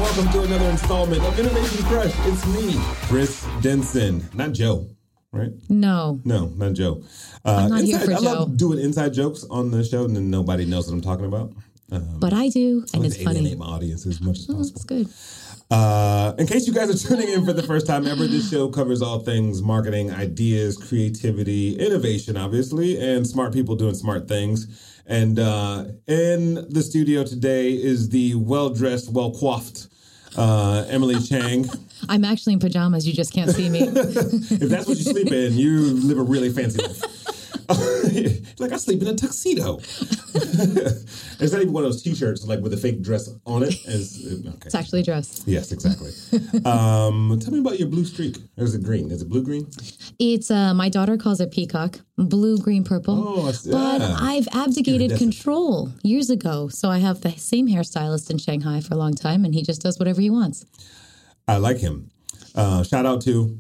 welcome to another installment of Innovation Crush. It's me, Chris Denson. Not Joe, right? No, not Joe. I'm not here for I Joe. love doing inside jokes on the show, and then nobody knows what I'm talking about. But I do, and it's funny. Alienate my audience as much as possible. That's good. In case you guys are tuning in for the first time ever, this show covers all things marketing, ideas, creativity, innovation, obviously, and smart people doing smart things. And in the studio today is the well-dressed, well-coiffed Emily Chang. I'm actually in pajamas. You just can't see me. If that's what you sleep in, you live a really fancy life. Like, I sleep in a tuxedo. It's not even one of those T-shirts like with a fake dress on it. It's actually a dress. Yes, exactly. Tell me about your blue streak. Or is it green? Is it blue-green? It's, my daughter calls it peacock, blue, green, purple. Oh, but I've abdicated control years ago. So I have the same hairstylist in Shanghai for a long time, and he just does whatever he wants. I like him. Shout out to...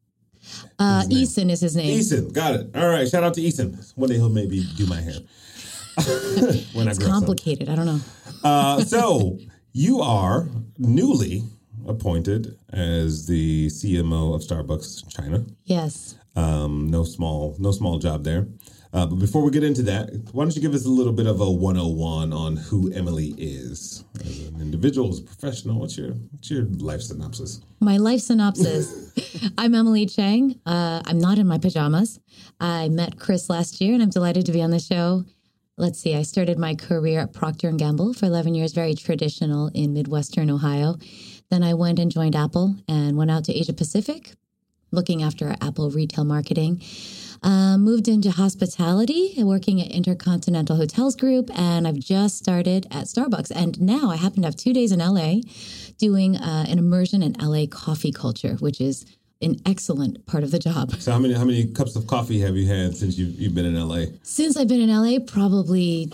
Eason is his name. Eason, got it. All right, shout out to Eason. One day he'll maybe do my hair. When it's complicated. I don't know. So you are newly appointed as the CMO of Starbucks China. Yes. No small job there. But before we get into that, why don't you give us a little bit of a 101 on who Emily is as an individual, as a professional? What's your life synopsis? My life synopsis. I'm Emily Chang. I'm not in my pajamas. I met Chris last year, and I'm delighted to be on the show. Let's see. I started my career at Procter & Gamble for 11 years, very traditional in Midwestern Ohio. Then I went and joined Apple and went out to Asia Pacific, looking after Apple retail marketing. Moved into hospitality, working at Intercontinental Hotels Group, and I've just started at Starbucks. And now I happen to have 2 days in LA doing an immersion in LA coffee culture, which is an excellent part of the job. So how many cups of coffee have you had since you've been in LA? Since I've been in LA, probably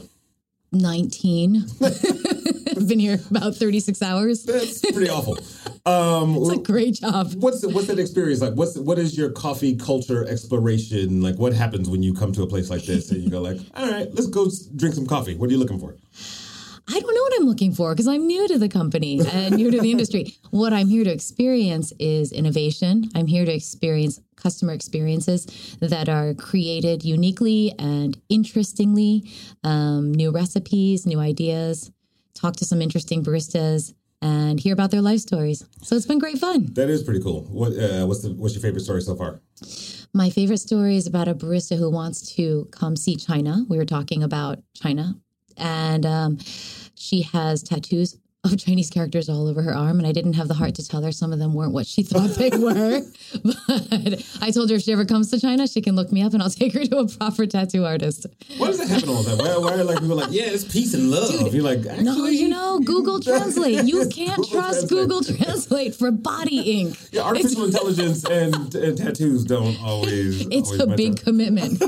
19. I've been here about 36 hours. That's pretty awful. It's a great job. What's that experience like? What is your coffee culture exploration like? What happens when you come to a place like this and you go like, all right, let's go drink some coffee? What are you looking for? I don't know what I'm looking for because I'm new to the company and new to the industry. What I'm here to experience is innovation. I'm here to experience customer experiences that are created uniquely and interestingly, new recipes, new ideas, talk to some interesting baristas, and hear about their life stories. So it's been great fun. That is pretty cool. What's your favorite story so far? My favorite story is about a barista who wants to come see China. We were talking about China. And she has tattoos of Chinese characters all over her arm. And I didn't have the heart to tell her some of them weren't what she thought they were. But I told her if she ever comes to China, she can look me up and I'll take her to a proper tattoo artist. Why does that happen all the time? Why are like people like, yeah, it's peace and love? Dude, you're like, actually, no, Google Translate. You can't trust Google Translate for body ink. Yeah, artificial intelligence and tattoos don't always. It's a big commitment.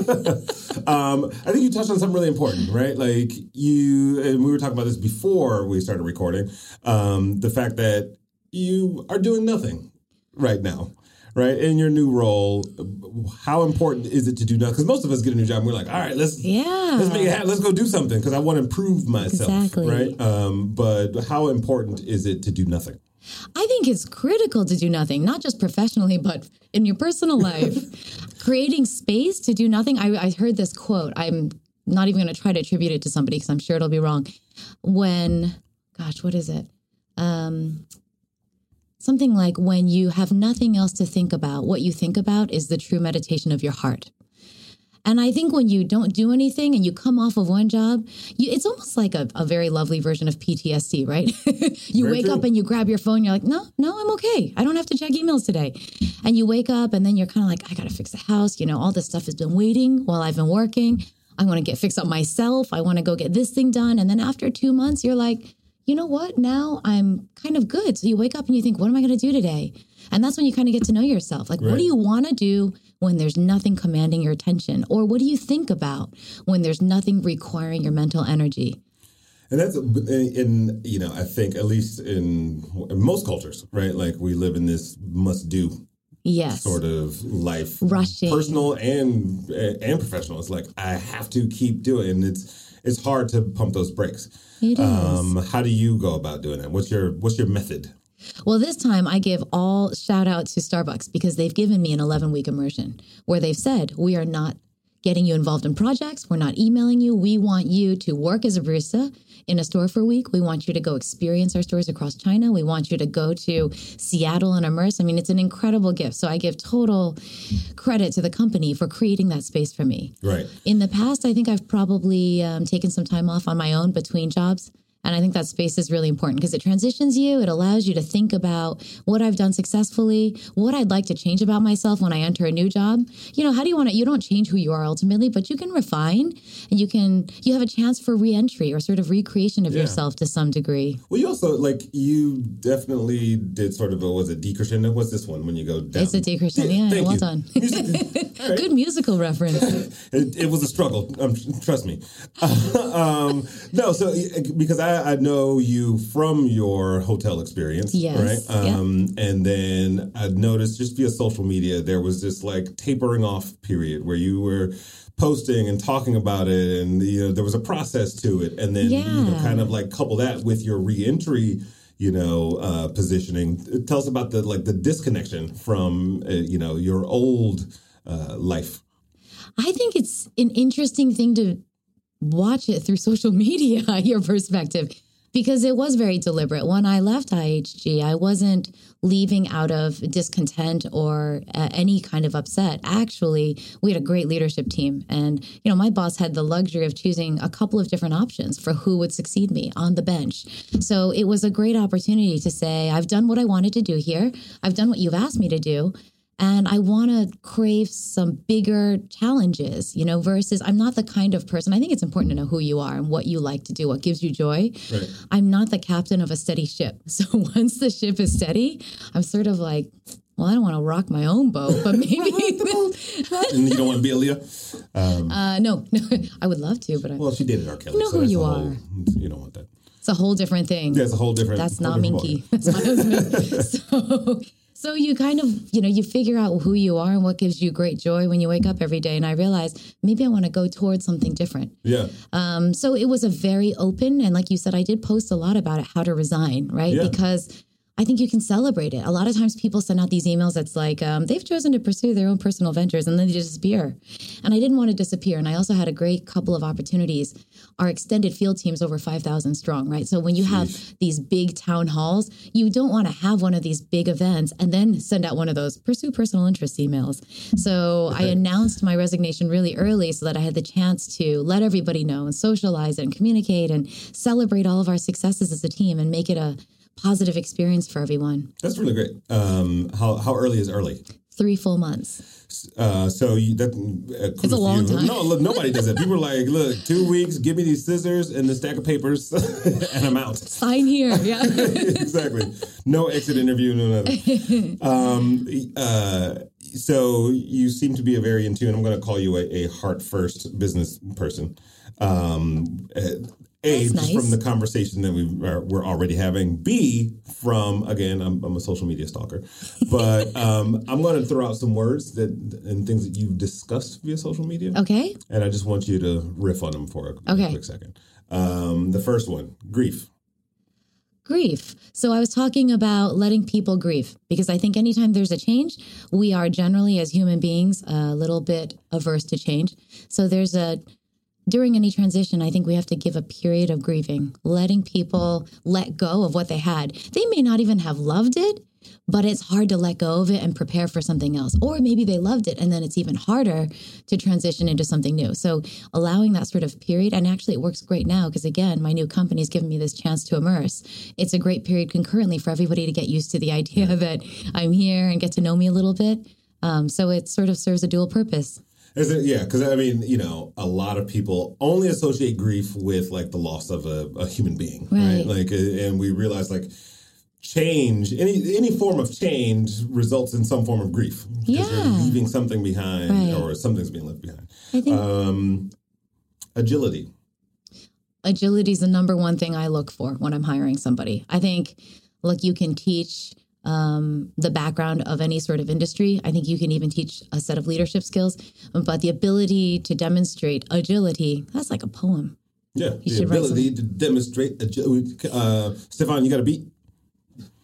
I think you touched on something really important, right? Like and we were talking about this before we started recording. The fact that you are doing nothing right now, right? In your new role, how important is it to do nothing? Because most of us get a new job and we're like, all right, let's make it happen. Let's go do something because I want to improve myself, exactly. Right? But how important is it to do nothing? I think it's critical to do nothing, not just professionally, but in your personal life. Creating space to do nothing. I heard this quote. I'm not even going to try to attribute it to somebody because I'm sure it'll be wrong. What is it? Something like when you have nothing else to think about, what you think about is the true meditation of your heart. And I think when you don't do anything and you come off of one job, it's almost like a very lovely version of PTSD, right? You very wake true. Up and you grab your phone. You're like, no, I'm okay. I don't have to check emails today. And you wake up and then you're kind of like, I got to fix the house. All this stuff has been waiting while I've been working. I want to fix up myself. I want to go get this thing done. And then after 2 months, you're like, you know what? Now I'm kind of good. So you wake up and you think, what am I going to do today? And that's when you kind of get to know yourself. Like, right. What do you want to do when there's nothing commanding your attention? Or what do you think about when there's nothing requiring your mental energy? And that's I think at least in most cultures, right? Like we live in this must do sort of life, rushing, personal and professional. It's like I have to keep doing it. And it's hard to pump those brakes. It is. How do you go about doing that? What's your method? Well, this time I give all shout out to Starbucks because they've given me an 11-week immersion where they've said, we are not getting you involved in projects. We're not emailing you. We want you to work as a barista in a store for a week. We want you to go experience our stores across China. We want you to go to Seattle and immerse. I mean, it's an incredible gift. So I give total credit to the company for creating that space for me. Right. In the past, I think I've probably taken some time off on my own between jobs. And I think that space is really important because it transitions you. It allows you to think about what I've done successfully, what I'd like to change about myself when I enter a new job. You know, how do you want to, you don't change who you are ultimately, but you can refine and you have a chance for reentry or sort of recreation of yourself to some degree. Well, you also, you definitely did sort of was it decrescendo? What's this one when you go down? It's a decrescendo, yeah, well done. Right. Good musical reference. It was a struggle, trust me. No, so because I know you from your hotel experience, yes, right? And then I noticed just via social media, there was this tapering off period where you were posting and talking about it, and there was a process to it, and then kind of couple that with your reentry, positioning. Tell us about the disconnection from your old life. I think it's an interesting thing to watch it through social media, your perspective, because it was very deliberate. When I left IHG, I wasn't leaving out of discontent or any kind of upset. Actually, we had a great leadership team. And, my boss had the luxury of choosing a couple of different options for who would succeed me on the bench. So it was a great opportunity to say, I've done what I wanted to do here. I've done what you've asked me to do. And I want to crave some bigger challenges, versus I'm not the kind of person. I think it's important to know who you are and what you like to do, what gives you joy. Right. I'm not the captain of a steady ship. So once the ship is steady, I'm sort of I don't want to rock my own boat, but maybe. And you don't want to be Aaliyah? No, I would love to, but well, she dated R. Kelly. You know who you are. You don't want that. It's a whole different thing. Yeah, it's a whole different. That's not Minky. That's my husband. So you kind of, you figure out who you are and what gives you great joy when you wake up every day. And I realized maybe I want to go towards something different. Yeah. So it was a very open, and like you said, I did post a lot about it, how to resign, right? Yeah. Because I think you can celebrate it. A lot of times people send out these emails that's they've chosen to pursue their own personal ventures and then they disappear. And I didn't want to disappear. And I also had a great couple of opportunities. Our extended field team's over 5,000 strong, right? So when you have these big town halls, you don't want to have one of these big events and then send out one of those pursue personal interest emails. So I announced my resignation really early so that I had the chance to let everybody know and socialize and communicate and celebrate all of our successes as a team and make it a positive experience for everyone. That's really great. How early is early? 3 full months. So it's a long time. No, look, nobody does that. People are like, look, 2 weeks, give me these scissors and the stack of papers, and I'm out. Sign here. Yeah. Exactly. No exit interview, no nothing. So you seem to be a very in tune. I'm going to call you a heart first business person. A, nice. From the conversation that we're already having. B, from, again, I'm a social media stalker. But I'm going to throw out some words and things that you've discussed via social media. Okay. And I just want you to riff on them for a quick second. The first one, grief. Grief. So I was talking about letting people grieve because I think anytime there's a change, we are generally as human beings a little bit averse to change. So during any transition, I think we have to give a period of grieving, letting people let go of what they had. They may not even have loved it, but it's hard to let go of it and prepare for something else. Or maybe they loved it and then it's even harder to transition into something new. So allowing that sort of period, and actually it works great now because again, my new company's given me this chance to immerse. It's a great period concurrently for everybody to get used to the idea that I'm here and get to know me a little bit. So it sort of serves a dual purpose. Yeah, because I mean, a lot of people only associate grief with the loss of a human being, right? And we realize change, any form of change results in some form of grief because you're leaving something behind or something's being left behind. I think agility. Agility is the number one thing I look for when I'm hiring somebody. I think, you can teach the background of any sort of industry. I think you can even teach a set of leadership skills, but the ability to demonstrate agility, that's like a poem. Yeah, the ability to demonstrate agility. Stefan, you got a beat?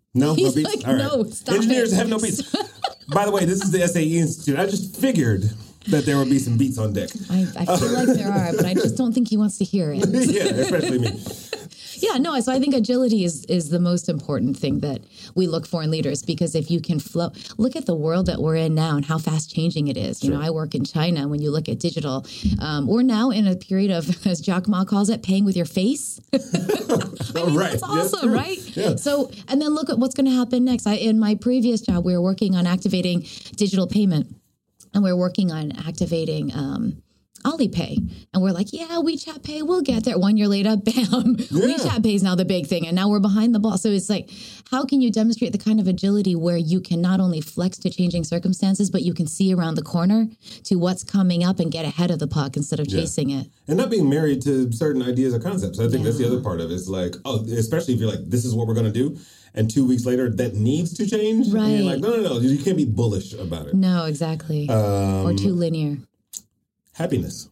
No He's beats? like, All right. no, stop Engineers it. have no beats. By the way, this is the SAE Institute. I just figured that there would be some beats on deck. I feel like there are, but I just don't think he wants to hear it. Yeah, especially me. Yeah, no, so I think agility is the most important thing that we look for in leaders, because if you can flow, look at the world that we're in now and how fast changing it is. You know, I work in China. When you look at digital, we're now in a period of, as Jack Ma calls it, paying with your face. Right. That's awesome, right? Yeah. So, and then look at what's going to happen next. In my previous job, we were working on activating digital payment, and we're working on activating Alipay. And we're like, yeah, WeChat Pay, we'll get there. 1 year later, bam, WeChat Pay is now the big thing. And now we're behind the ball. So it's like, how can you demonstrate the kind of agility where you can not only flex to changing circumstances, but you can see around the corner to what's coming up and get ahead of the puck instead of chasing it? And not being married to certain ideas or concepts. I think that's the other part of it. It's like, especially if you're like, this is what we're going to do. And 2 weeks later, that needs to change. Right. And you're like, no. You can't be bullish about it. No, exactly. Or too linear. Happiness.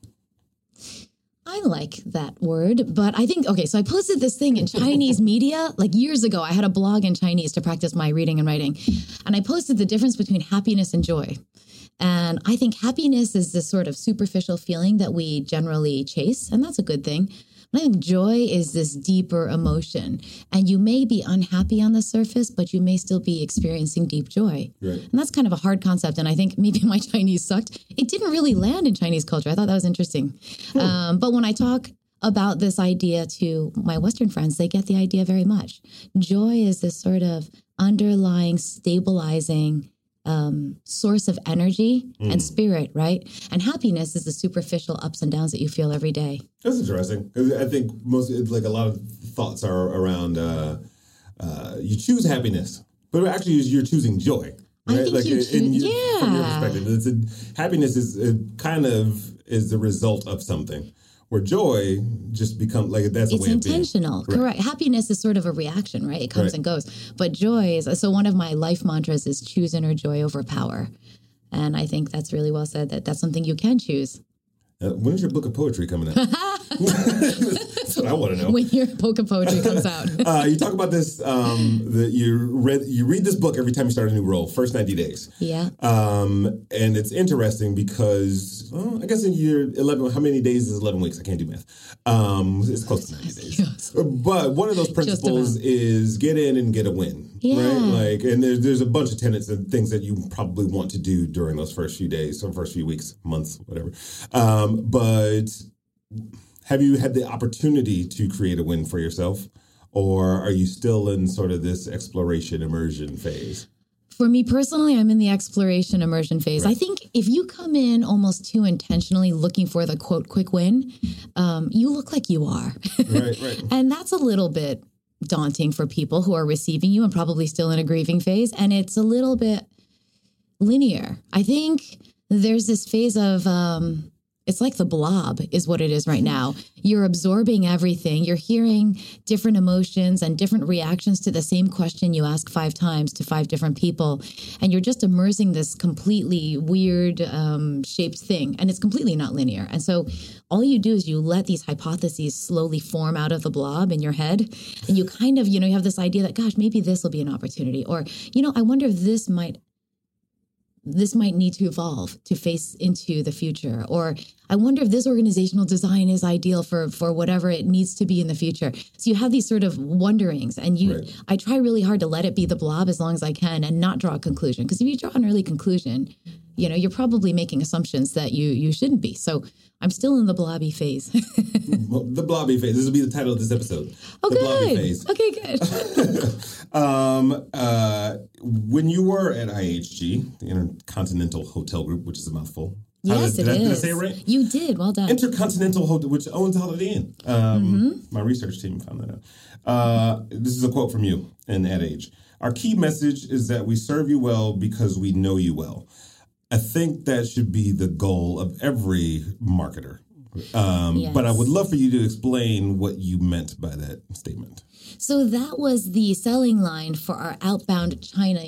I like that word, but I think, okay, so I posted this thing in Chinese media like years ago. I had a blog in Chinese to practice my reading and writing. And I posted the difference between happiness and joy. And I think happiness is this sort of superficial feeling that we generally chase, and that's a good thing. But I think joy is this deeper emotion. And you may be unhappy on the surface, but you may still be experiencing deep joy. Right. And that's kind of a hard concept. And I think maybe my Chinese sucked. It didn't really land in Chinese culture. I thought that was interesting. But when I talk about this idea to my Western friends, they get the idea very much. Joy is this sort of underlying, stabilizing source of energy and spirit, right? And happiness is the superficial ups and downs that you feel every day. That's interesting. 'Cause I think a lot of thoughts are around you choose happiness, but actually you're choosing joy. Right? I think From your perspective, happiness is the result of something. Where joy just becomes that's a way of being. It's intentional. Correct. Happiness is sort of a reaction, right? It comes and goes. But joy is, so one of my life mantras is choose inner joy over power. And I think that's really well said, that's something you can choose. When's your book of poetry coming out? That's what I want to know. When your book of poetry comes out. You talk about this, that you read this book every time you start a new role, first 90 days. Yeah. And it's interesting because, I guess in year 11, how many days is 11 weeks? I can't do math. It's close to 90 days. Yes. But one of those principles is get in and get a win. Yeah. Right? And there's a bunch of tenets and things that you probably want to do during those first few days, or first few weeks, months, whatever. But have you had the opportunity to create a win for yourself, or are you still in sort of this exploration immersion phase? For me personally, I'm in the exploration immersion phase. Right. I think if you come in almost too intentionally looking for the quote quick win, you look like you are. Right. And that's a little bit daunting for people who are receiving you and probably still in a grieving phase. And it's a little bit linear. I think there's this phase of it's like the blob is what it is right now. You're absorbing everything. You're hearing different emotions and different reactions to the same question you ask 5 times to 5 different people. And you're just immersing this completely weird shaped thing. And it's completely not linear. And so all you do is you let these hypotheses slowly form out of the blob in your head. And you kind of, you have this idea that, gosh, maybe this will be an opportunity. Or, I wonder if this might need to evolve to face into the future. Or I wonder if this organizational design is ideal for whatever it needs to be in the future. So you have these sort of wonderings, and I try really hard to let it be the blob as long as I can and not draw a conclusion. Because if you draw an early conclusion, you're probably making assumptions that you shouldn't be. So I'm still in the blobby phase. Well, the blobby phase. This will be the title of this episode. Oh, the good. Blobby phase. Okay, good. When you were at IHG, the Intercontinental Hotel Group, which is a mouthful. Yes, it is. Did I say it right? You did. Well done. Intercontinental Hotel, which owns Holiday Inn. My research team found that out. This is a quote from you in Ad Age. Our key message is that we serve you well because we know you well. I think that should be the goal of every marketer. Yes. But I would love for you to explain what you meant by that statement. So that was the selling line for our outbound China.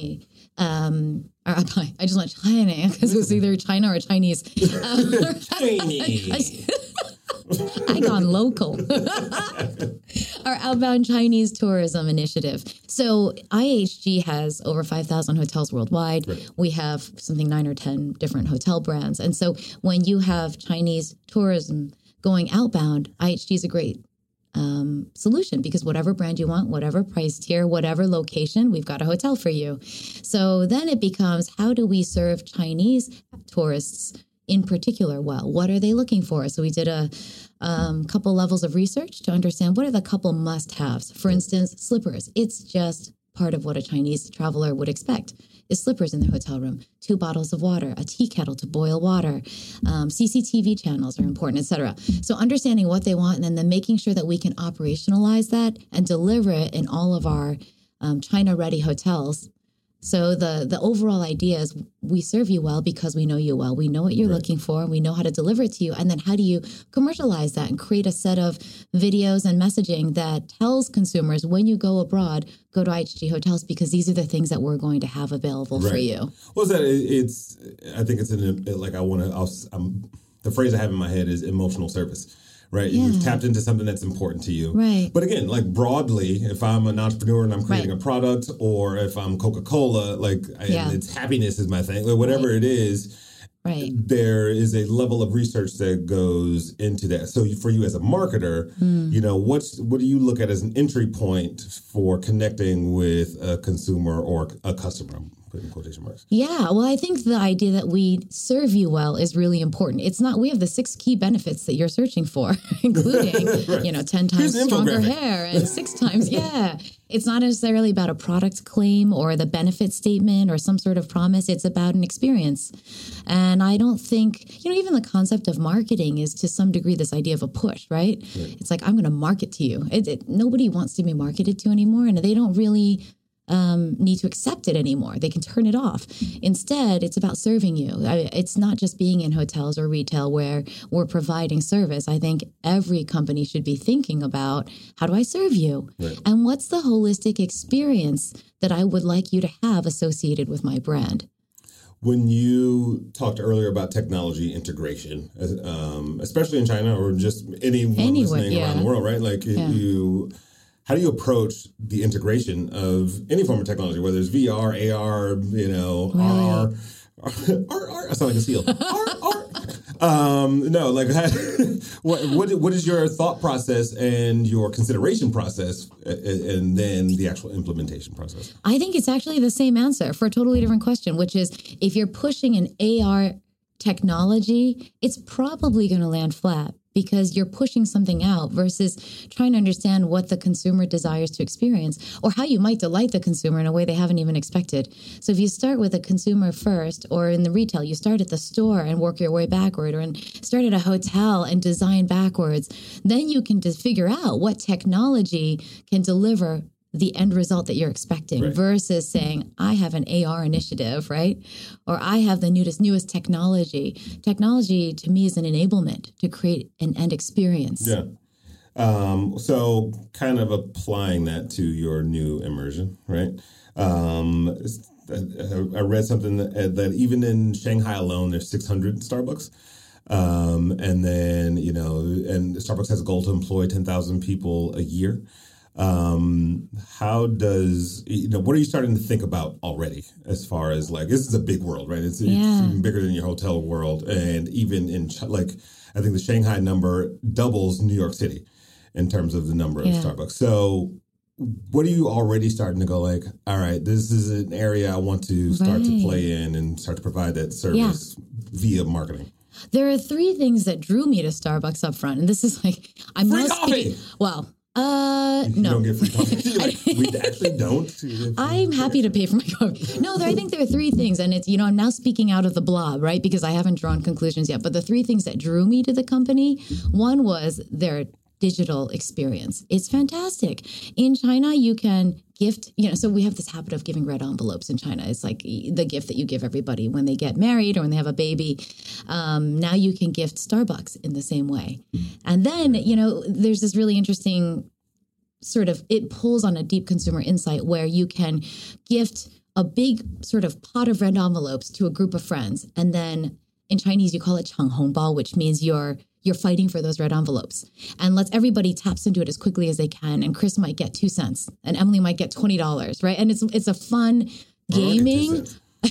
I just went China because it was either China or Chinese. Chinese. I gone local. our outbound Chinese tourism initiative. So IHG has over 5,000 hotels worldwide. Right. We have something 9 or 10 different hotel brands. And so when you have Chinese tourism going outbound, IHG is a great solution, because whatever brand you want, whatever price tier, whatever location, we've got a hotel for you. So then it becomes, how do we serve Chinese tourists in particular well? What are they looking for? So we did a couple levels of research to understand what are the couple must-haves. For instance, slippers. It's just part of what a Chinese traveler would expect is slippers in the hotel room, 2 bottles of water, a tea kettle to boil water, CCTV channels are important, etc. So understanding what they want, and then making sure that we can operationalize that and deliver it in all of our China-ready hotels. So the overall idea is we serve you well because we know you well. We know what you're looking for, and we know how to deliver it to you. And then how do you commercialize that and create a set of videos and messaging that tells consumers, when you go abroad, go to IHG Hotels, because these are the things that we're going to have available for you. Well, I think it's the phrase I have in my head is emotional service. Right. Yeah. You've tapped into something that's important to you. Right. But again, like broadly, if I'm an entrepreneur and I'm creating a product, or if I'm Coca-Cola, it's happiness is my thing, like whatever it is, there is a level of research that goes into that. So for you as a marketer, what do you look at as an entry point for connecting with a consumer or a customer? Putting quotation marks. Yeah, well, I think the idea that we serve you well is really important. It's not, we have the 6 key benefits that you're searching for, including, 10 times stronger hair and 6 times. Yeah. It's not necessarily about a product claim or the benefit statement or some sort of promise. It's about an experience. And I don't think, even the concept of marketing is to some degree this idea of a push, right? It's like, I'm going to market to you. Nobody wants to be marketed to anymore, and they don't really need to accept it anymore. They can turn it off. Instead, it's about serving you. It's not just being in hotels or retail where we're providing service. I think every company should be thinking about, how do I serve you? Right. And what's the holistic experience that I would like you to have associated with my brand? When you talked earlier about technology integration, especially in China or just anyone listening around the world, right? How do you approach the integration of any form of technology, whether it's VR, AR, RR? I sound like a seal. What is your thought process and your consideration process, and then the actual implementation process? I think it's actually the same answer for a totally different question, which is, if you're pushing an AR technology, it's probably going to land flat, because you're pushing something out versus trying to understand what the consumer desires to experience, or how you might delight the consumer in a way they haven't even expected. So if you start with a consumer first, or in the retail, you start at the store and work your way backward, or start at a hotel and design backwards, then you can just figure out what technology can deliver the end result that you're expecting, versus saying, I have an AR initiative, right? Or I have the newest technology. Technology to me is an enablement to create an end experience. Yeah. So kind of applying that to your new immersion, right? I read something that even in Shanghai alone, there's 600 Starbucks. And then, and Starbucks has a goal to employ 10,000 people a year. How does, what are you starting to think about already as far as this is a big world, right? It's even bigger than your hotel world. And even in I think the Shanghai number doubles New York City in terms of the number of Starbucks. So what are you already starting to go all right, this is an area I want to start to play in and start to provide that service via marketing? There are 3 things that drew me to Starbucks up front. And this is I'm free not coffee. Well, no. You don't get free coffee. We actually don't. I'm happy to pay for my coffee. No, I think there are 3 things. And it's, I'm now speaking out of the blob, right? Because I haven't drawn conclusions yet. But the 3 things that drew me to the company, one was their digital experience. It's fantastic. In China, you can gift, so we have this habit of giving red envelopes in China. It's like the gift that you give everybody when they get married or when they have a baby. Now you can gift Starbucks in the same way. And then, there's this really interesting it pulls on a deep consumer insight where you can gift a big sort of pot of red envelopes to a group of friends. And then in Chinese, you call it 抢红包, which means you're you're fighting for those red envelopes. And everybody taps into it as quickly as they can. And Chris might get 2 cents and Emily might get $20, right? And it's a fun gaming.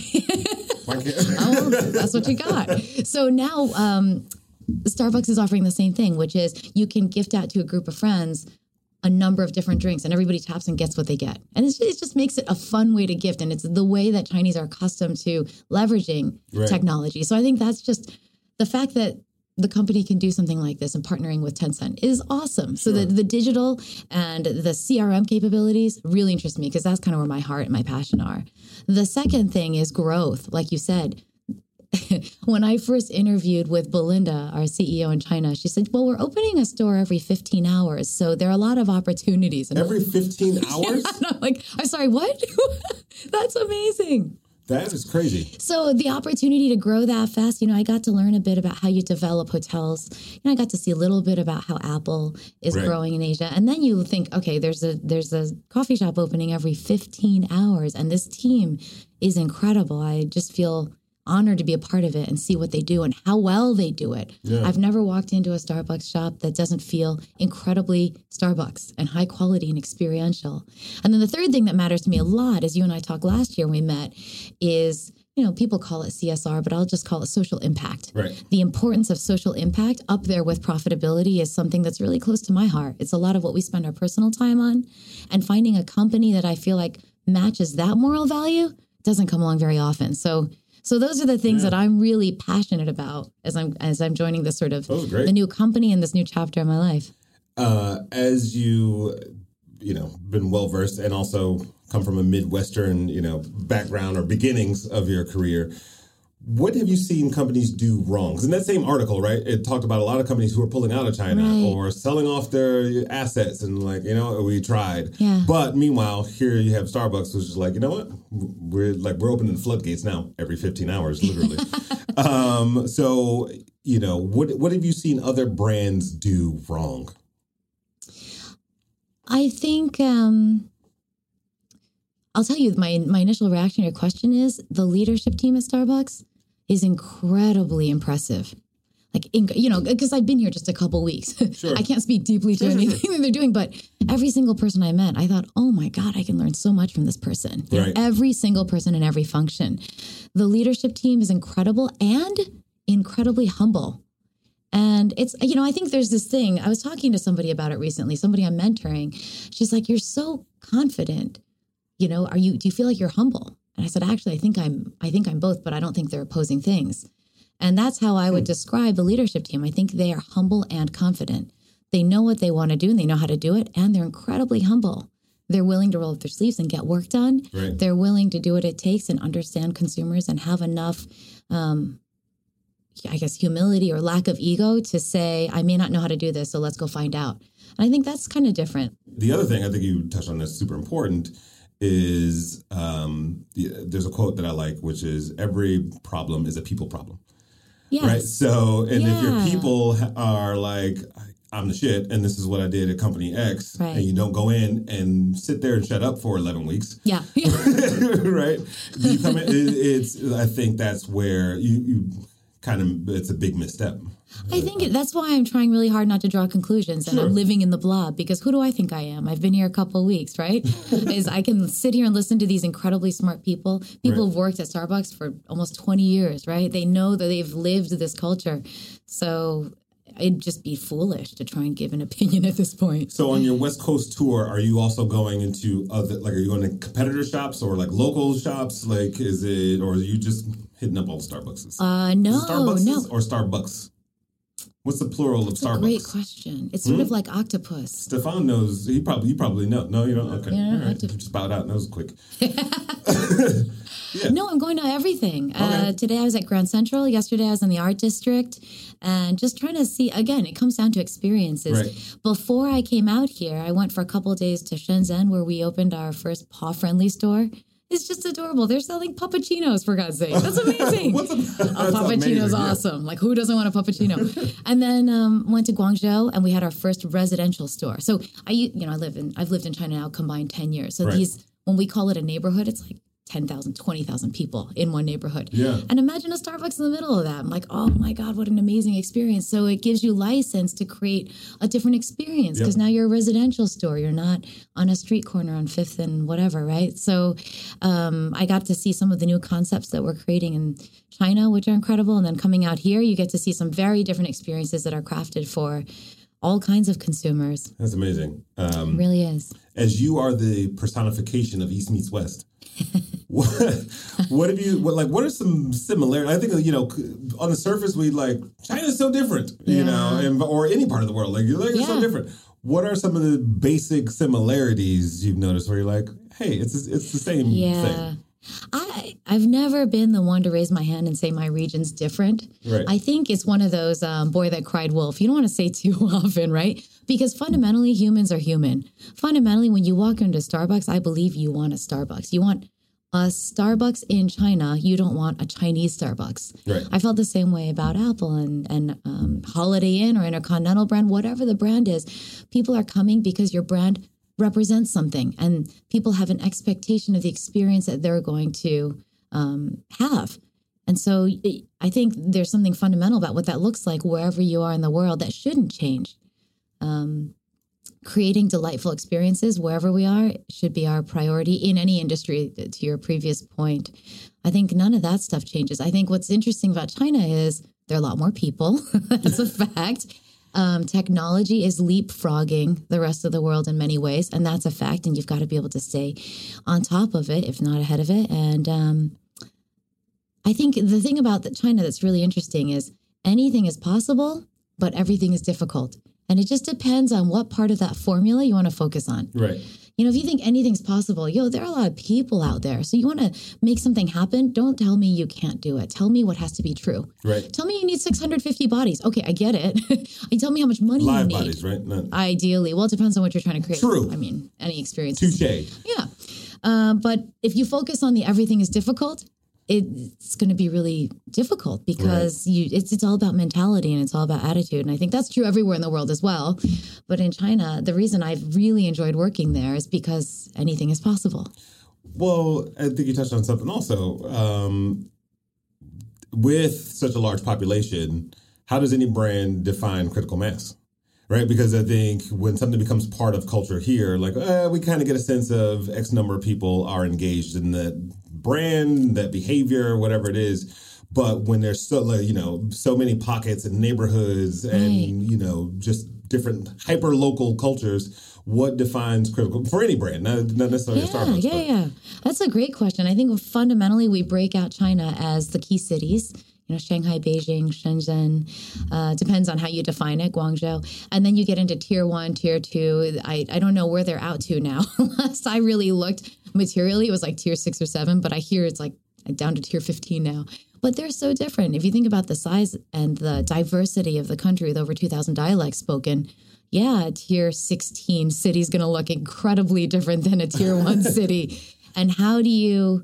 Oh, that's what you got. So now Starbucks is offering the same thing, which is you can gift out to a group of friends a number of different drinks and everybody taps and gets what they get. And it just makes it a fun way to gift. And it's the way that Chinese are accustomed to leveraging technology. So I think that's just the fact that the company can do something like this and partnering with Tencent is awesome. So the digital and the CRM capabilities really interest me because that's kind of where my heart and my passion are. The second thing is growth. Like you said, when I first interviewed with Belinda, our CEO in China, she said, well, we're opening a store every 15 hours. So there are a lot of opportunities. And every 15 hours? And I'm like, I'm sorry, what? That's amazing. That is crazy. So the opportunity to grow that fast, I got to learn a bit about how you develop hotels. I got to see a little bit about how Apple is growing in Asia. And then you think, okay, there's a coffee shop opening every 15 hours. And this team is incredible. I just feel honored to be a part of it and see what they do and how well they do it. Yeah. I've never walked into a Starbucks shop that doesn't feel incredibly Starbucks and high quality and experiential. And then the third thing that matters to me a lot, as you and I talked last year when we met, is, people call it CSR, but I'll just call it social impact. Right. The importance of social impact up there with profitability is something that's really close to my heart. It's a lot of what we spend our personal time on, and finding a company that I feel like matches that moral value doesn't come along very often. So those are the things that I'm really passionate about as I'm joining this sort of the new company and this new chapter in my life. As you been well versed and also come from a Midwestern background or beginnings of your career, what have you seen companies do wrong? Because in that same article, right, it talked about a lot of companies who are pulling out of China or selling off their assets and we tried. Yeah. But meanwhile, here you have Starbucks, which is like, you know what? We're opening the floodgates now every 15 hours, literally. So, what have you seen other brands do wrong? I think I'll tell you my initial reaction to your question is the leadership team at Starbucks is incredibly impressive. Because I've been here just a couple weeks. Sure. I can't speak deeply to anything that they're doing, but every single person I met, I thought, oh my God, I can learn so much from this person. Right. Every single person in every function. The leadership team is incredible and incredibly humble. And it's, I think there's this thing, I was talking to somebody about it recently, somebody I'm mentoring. She's like, you're so confident. Do you feel like you're humble? And I said, actually, I think I'm both, but I don't think they're opposing things. And that's how I would describe the leadership team. I think they are humble and confident. They know what they want to do and they know how to do it. And they're incredibly humble. They're willing to roll up their sleeves and get work done. Right. They're willing to do what it takes and understand consumers and have enough, humility or lack of ego to say, I may not know how to do this, so let's go find out. And I think that's kind of different. The other thing I think you touched on that's super important is there's a quote that I like, which is every problem is a people problem. Yes. Right. So, and if your people are like, I'm the shit, and this is what I did at company X, and you don't go in and sit there and shut up for 11 weeks. Yeah. Right. You come in, I think that's where you kind of, it's a big misstep. I think that's why I'm trying really hard not to draw conclusions and I'm living in the blob, because who do I think I am? I've been here a couple of weeks, right? I can sit here and listen to these incredibly smart people. People who've worked at Starbucks for almost 20 years, right? They know that they've lived this culture. So it'd just be foolish to try and give an opinion at this point. So on your West Coast tour, are you also going into other, are you going to competitor shops or local shops? Or are you just hitting up all the Starbuckses? No, Starbuckses or Starbucks? What's the plural of Starbucks? That's a great question. It's sort of like octopus. Stefan knows. You probably know. No, you don't? Okay. Yeah, all right. Just bowed out. That was quick. Yeah. No, I'm going to everything. Okay. Today I was at Grand Central. Yesterday I was in the Art District. And just trying to see, again, it comes down to experiences. Right. Before I came out here, I went for a couple of days to Shenzhen, where we opened our first paw-friendly store. It's just adorable. They're selling puppuccinos, for God's sake. That's amazing. A puppuccino's awesome. Who doesn't want a puppuccino? And then went to Guangzhou, and we had our first residential store. So I've lived in China now combined 10 years. So when we call it a neighborhood, it's like 10,000, 20,000 people in one neighborhood. Yeah. And imagine a Starbucks in the middle of that. I'm like, oh my God, what an amazing experience. So it gives you license to create a different experience because now you're a residential store. You're not on a street corner on 5th and whatever, right? So I got to see some of the new concepts that we're creating in China, which are incredible. And then coming out here, you get to see some very different experiences that are crafted for all kinds of consumers. That's amazing. It really is. As you are the personification of East meets West, what are some similarities? I think, on the surface, we China's so different, or any part of the world. It's so different. What are some of the basic similarities you've noticed where you're like, hey, it's the same thing? I've never been the one to raise my hand and say my region's different. Right. I think it's one of those boy that cried wolf. You don't want to say too often, right? Because fundamentally, humans are human. Fundamentally, when you walk into Starbucks, I believe you want a Starbucks. You want a Starbucks in China. You don't want a Chinese Starbucks. Right. I felt the same way about Apple and Holiday Inn or Intercontinental brand, whatever the brand is. People are coming because your brand represents something, and people have an expectation of the experience that they're going to have. And so I think there's something fundamental about what that looks like wherever you are in the world that shouldn't change. Creating delightful experiences wherever we are should be our priority in any industry, to your previous point. I think none of that stuff changes. I think what's interesting about China is there are a lot more people. That's a fact. Technology is leapfrogging the rest of the world in many ways, and that's a fact, and you've got to be able to stay on top of it, if not ahead of it. And I think the thing about China that's really interesting is anything is possible, but everything is difficult. And it just depends on what part of that formula you want to focus on. Right. If you think anything's possible, there are a lot of people out there. So you want to make something happen. Don't tell me you can't do it. Tell me what has to be true. Right. Tell me you need 650 bodies. Okay, I get it. And tell me how much money you need. Live bodies, right? Ideally. Well, it depends on what you're trying to create. True. I mean, any experience. Touché. Yeah. But if you focus on the everything is difficult, it's going to be really difficult because it's all about mentality and it's all about attitude. And I think that's true everywhere in the world as well. But in China, the reason I've really enjoyed working there is because anything is possible. Well, I think you touched on something also. With such a large population, how does any brand define critical mass? Right? Because I think when something becomes part of culture here, we kind of get a sense of X number of people are engaged in that brand, that behavior, whatever it is. But when there's so many pockets and neighborhoods and, just different hyper local cultures, what defines critical for any brand, not necessarily Starbucks? Yeah. That's a great question. I think fundamentally we break out China as the key cities. Shanghai, Beijing, Shenzhen, depends on how you define it, Guangzhou. And then you get into tier 1, tier 2. I don't know where they're out to now. Last I really looked materially, it was tier 6 or 7, but I hear it's down to tier 15 now. But they're so different. If you think about the size and the diversity of the country with over 2,000 dialects spoken, a tier 16 city is going to look incredibly different than a tier 1 city. And how do you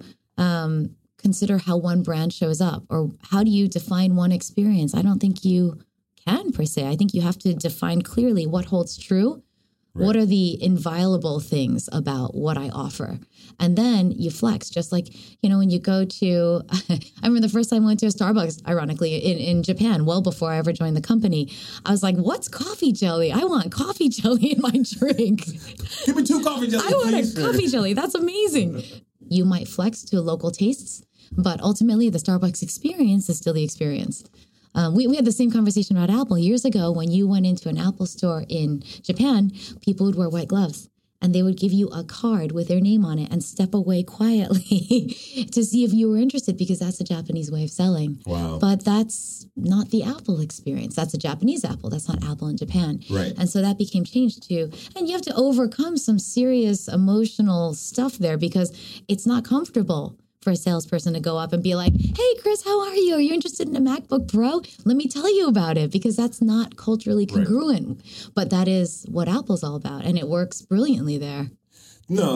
consider how one brand shows up, or how do you define one experience? I don't think you can per se. I think you have to define clearly what holds true. Right. What are the inviolable things about what I offer? And then you flex, just like, when you go to, I remember the first time I went to a Starbucks, ironically, in Japan, well before I ever joined the company, I was like, what's coffee jelly? I want coffee jelly in my drink. Give me 2 coffee jellies, I want a coffee jelly. That's amazing. You might flex to local tastes, but ultimately the Starbucks experience is still the experience. We had the same conversation about Apple years ago. When you went into an Apple store in Japan, people would wear white gloves and they would give you a card with their name on it and step away quietly to see if you were interested, because that's a Japanese way of selling. Wow. But that's not the Apple experience. That's a Japanese Apple. That's not Apple in Japan. Right. And so that became changed too. And you have to overcome some serious emotional stuff there because it's not comfortable for a salesperson to go up and be like, hey, Chris, how are you? Are you interested in a MacBook Pro? Let me tell you about it, because that's not culturally congruent. Right. But that is what Apple's all about, and it works brilliantly there. No,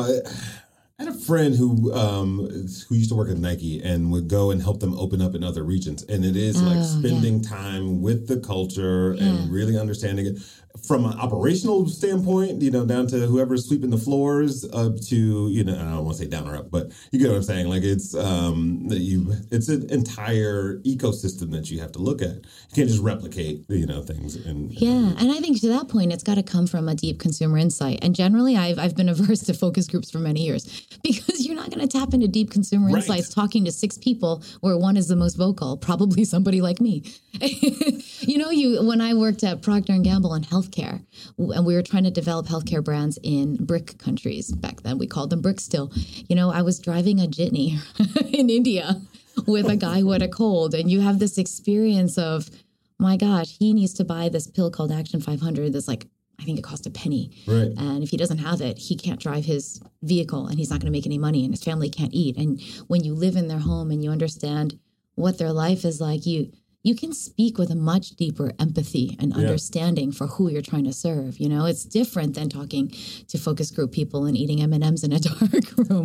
I had a friend who used to work at Nike and would go and help them open up in other regions. And it is spending time with the culture and really understanding it. from an operational standpoint, down to whoever's sweeping the floors, up to, I don't want to say down or up, but you get what I'm saying. Like it's it's an entire ecosystem that you have to look at. You can't just replicate, things. And I think to that point, it's got to come from a deep consumer insight. And generally, I've been averse to focus groups for many years because you're not going to tap into deep consumer insights talking to 6 people where one is the most vocal, probably somebody like me. When I worked at Procter & Gamble in healthcare, and we were trying to develop healthcare brands in BRIC countries. Back then, we called them BRIC still. I was driving a jitney in India with a guy who had a cold, and you have this experience of, my gosh, he needs to buy this pill called Action 500 that's like, I think it cost a penny. Right. And if he doesn't have it, he can't drive his vehicle and he's not going to make any money and his family can't eat. And when you live in their home and you understand what their life is like, you can speak with a much deeper empathy and understanding for who you're trying to serve. It's different than talking to focus group people and eating M&Ms in a dark room.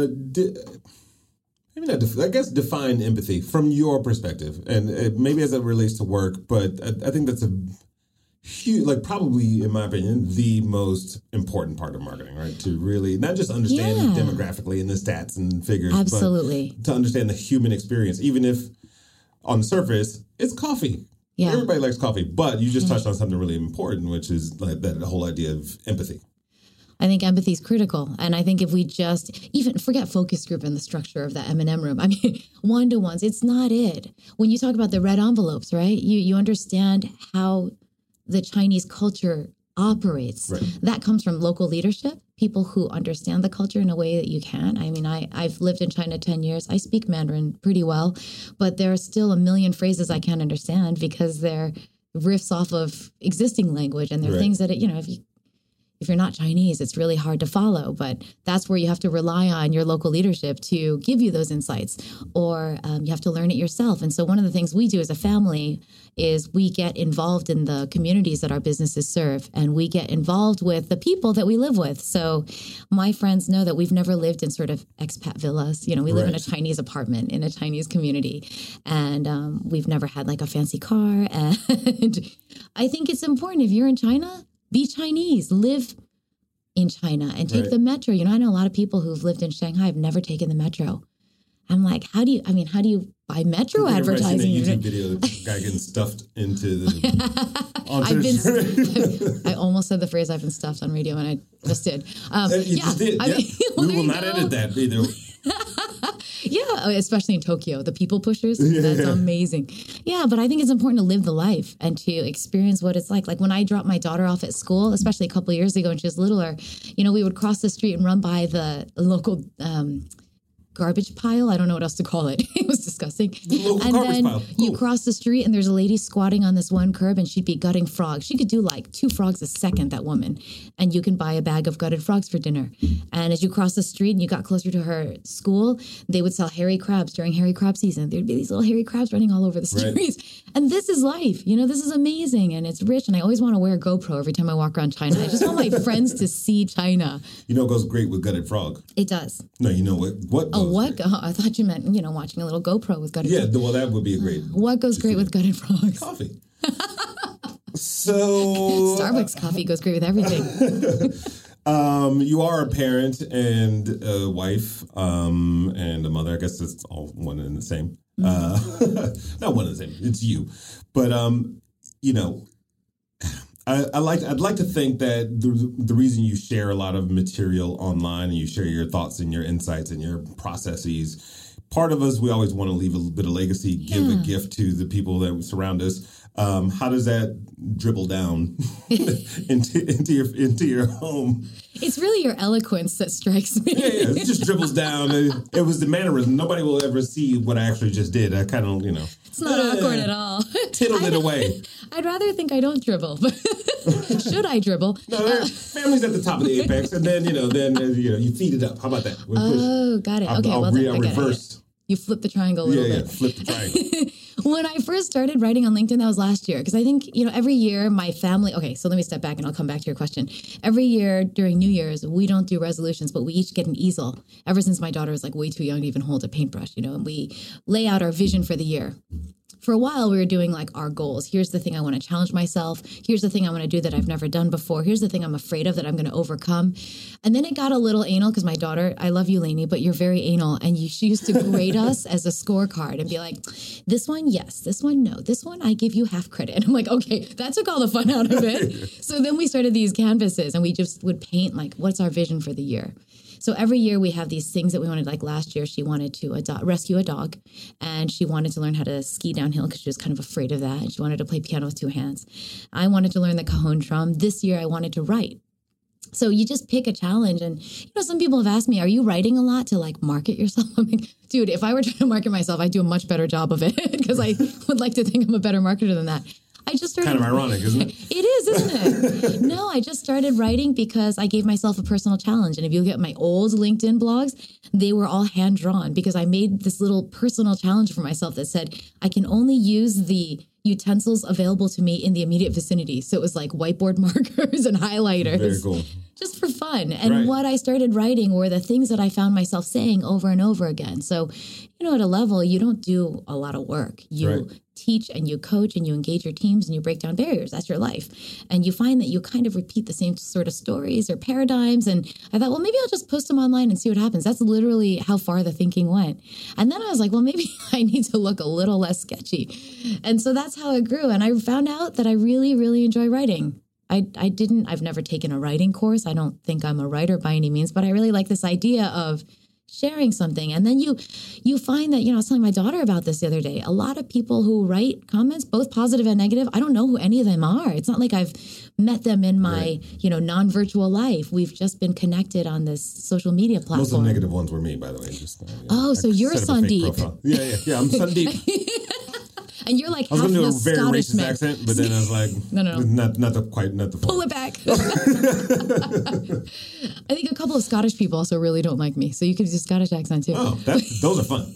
Maybe not. I guess define empathy from your perspective, and maybe as it relates to work. But I think that's a huge, probably in my opinion, the most important part of marketing, right? To really not just understand demographically and the stats and figures, absolutely, but to understand the human experience, even if on the surface it's coffee. Yeah. Everybody likes coffee, but you just touched on something really important, which is like that whole idea of empathy. I think empathy is critical. And I think if we just even forget focus group and the structure of that M&M room, I mean, one-to-ones, it's not it. When you talk about the red envelopes, right, you understand how the Chinese culture operates. Right. That comes from local leadership, people who understand the culture in a way that you can. I mean, I've lived in China 10 years. I speak Mandarin pretty well, but there are still a million phrases I can't understand because they're riffs off of existing language. And they're things that, if you're not Chinese, it's really hard to follow. But that's where you have to rely on your local leadership to give you those insights, or you have to learn it yourself. And so one of the things we do as a family is we get involved in the communities that our businesses serve, and we get involved with the people that we live with. So my friends know that we've never lived in sort of expat villas. We live in a Chinese apartment in a Chinese community, and we've never had like a fancy car. And I think it's important, if you're in China, be Chinese, live in China, and take the metro. I know a lot of people who've lived in Shanghai have never taken the metro. I'm like, how do you buy metro advertising? I've seen that YouTube video of the guy getting stuffed into the... I almost said the phrase "I've been stuffed" on radio, and I just did. Just did. We will not edit that either. Yeah, especially in Tokyo, the people pushers. That's amazing. Yeah, but I think it's important to live the life and to experience what it's like. Like when I dropped my daughter off at school, especially a couple of years ago when she was littler, we would cross the street and run by the local garbage pile. I don't know what else to call it. It was disgusting. And then cool. You cross the street and there's a lady squatting on this one curb and she'd be gutting frogs. She could do like 2 frogs a second, that woman. And you can buy a bag of gutted frogs for dinner. And as you cross the street and you got closer to her school, they would sell hairy crabs during hairy crab season. There'd be these little hairy crabs running all over the streets. Right. And this is life. This is amazing and it's rich. And I always want to wear a GoPro every time I walk around China. I just want my friends to see China. It goes great with gutted frog. It does. No, what goes great? I thought you meant, watching a little GoPro with gutted frogs. Yeah, well, that would be a great... What goes great with gutted frogs? Coffee. So... Starbucks coffee goes great with everything. You are a parent and a wife and a mother. I guess it's all one and the same. Not one and the same. It's you. But, I'd like to think that the reason you share a lot of material online and you share your thoughts and your insights and your processes, part of us, we always want to leave a bit of legacy, give a gift to the people that surround us. How does that dribble down into your home? It's really your eloquence that strikes me. Yeah, it just dribbles down. It was the mannerism. Nobody will ever see what I actually just did. I kind of, It's not awkward at all. Tittled it away. I'd rather think I don't dribble, but should I dribble? No, family's at the top of the apex, and then you feed it up. How about that? Got it. Okay, I'll reverse. You flip the triangle a little bit. Yeah, flip the triangle. When I first started writing on LinkedIn, that was last year. Because I think, every year my family... Okay, so let me step back and I'll come back to your question. Every year during New Year's, we don't do resolutions, but we each get an easel. Ever since my daughter was way too young to even hold a paintbrush, and we lay out our vision for the year. for a while, we were doing like our goals. Here's the thing I want to challenge myself. Here's the thing I want to do that I've never done before. Here's the thing I'm afraid of that I'm going to overcome. And then it got a little anal because my daughter, I love you, Lainey, but you're very anal. And she used to grade us as a scorecard and be like, this one, yes, this one, no, this one, I give you half credit. And I'm like, okay, that took all the fun out of it. So then we started these canvases and we just would paint like, what's our vision for the year? So every year we have these things that we wanted. Like last year, she wanted to rescue a dog, and she wanted to learn how to ski downhill because she was kind of afraid of that. And she wanted to play piano with two hands. I wanted to learn the cajon drum. This year, I wanted to write. So you just pick a challenge. And, some people have asked me, are you writing a lot to like market yourself? I'm like, dude, if I were trying to market myself, I'd do a much better job of it because I would like to think I'm a better marketer than that. I just started. Kind of ironic, isn't it? It is, isn't it? No, I just started writing because I gave myself a personal challenge. And if you look at my old LinkedIn blogs, they were all hand drawn because I made this little personal challenge for myself that said I can only use the utensils available to me in the immediate vicinity. So it was like whiteboard markers and highlighters. Very cool. Just for fun. And what I started writing were the things that I found myself saying over and over again. So, at a level, you don't do a lot of work. You teach and you coach and you engage your teams and you break down barriers. That's your life. And you find that you kind of repeat the same sort of stories or paradigms. And I thought, well, maybe I'll just post them online and see what happens. That's literally how far the thinking went. And then I was like, well, maybe I need to look a little less sketchy. And so that's how it grew. And I found out that I really, really enjoy writing. I've never taken a writing course. I don't think I'm a writer by any means, but I really like this idea of sharing something. And then you find that, I was telling my daughter about this the other day. A lot of people who write comments, both positive and negative, I don't know who any of them are. It's not like I've met them in my, non-virtual life. We've just been connected on this social media platform. Most of the negative ones were me, by the way. So you're Sandeep. Yeah, I'm Sandeep. And you're like I was half going to do the a very Scottish racist man. accent, but then I was like, no. Not the Pull it back. I think a couple of Scottish people also really don't like me. So you could do a Scottish accent too. Oh, those are fun.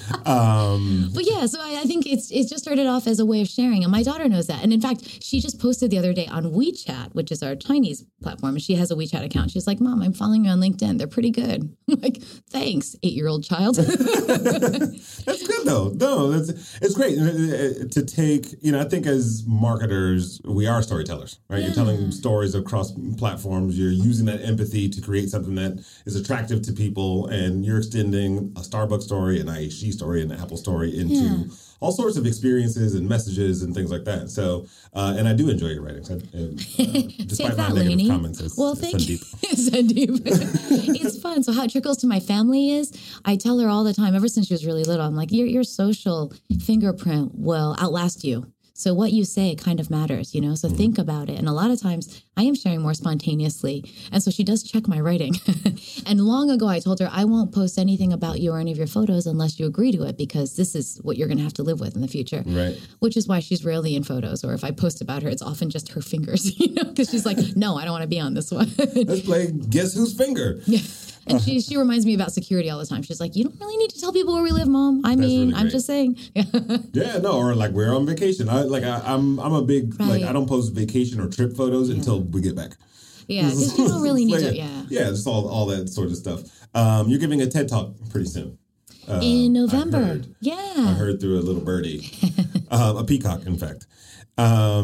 But yeah, so I think it's just started off as a way of sharing. And my daughter knows that. And in fact, she just posted the other day on WeChat, which is our Chinese platform. And she has a WeChat account. She's like, Mom, I'm following you on LinkedIn. They're pretty good. I'm like, thanks, 8-year-old child. That's good, though. No, it's great to take, I think as marketers, we are storytellers, right? Yeah. You're telling stories across platforms. You're using that empathy to create something that is attractive to people. And you're extending a Starbucks story, an IHG story, an Apple story into all sorts of experiences and messages and things like that. So, and I do enjoy your writings, despite my negative Lainey. Comments. Well, thank you, Sandeep. It's fun. So how it trickles to my family is I tell her all the time, ever since she was really little, I'm like, your social fingerprint will outlast you. So what you say kind of matters, so think about it. And a lot of times I am sharing more spontaneously. And so she does check my writing. And long ago, I told her, I won't post anything about you or any of your photos unless you agree to it, because this is what you're going to have to live with in the future. Right. Which is why she's rarely in photos. Or if I post about her, it's often just her fingers, because she's like, no, I don't want to be on this one. Let's play Guess Whose Finger. Yeah. And she reminds me about security all the time. She's like, you don't really need to tell people where we live, Mom. I'm just saying. Yeah, no, or like we're on vacation. I'm a big, I don't post vacation or trip photos until we get back. Yeah, because you don't really need to, Yeah, just all that sort of stuff. You're giving a TED Talk pretty soon. In November. I heard through a little birdie. A peacock, in fact. Tell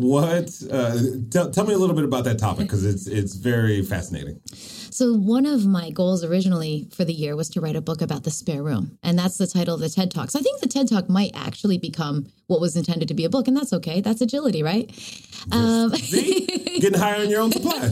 me a little bit about that topic, because it's very fascinating. So one of my goals originally for the year was to write a book about the spare room. And that's the title of the TED Talk. So I think the TED Talk might actually become what was intended to be a book. And that's okay. That's agility, right? See? Getting high on your own supply.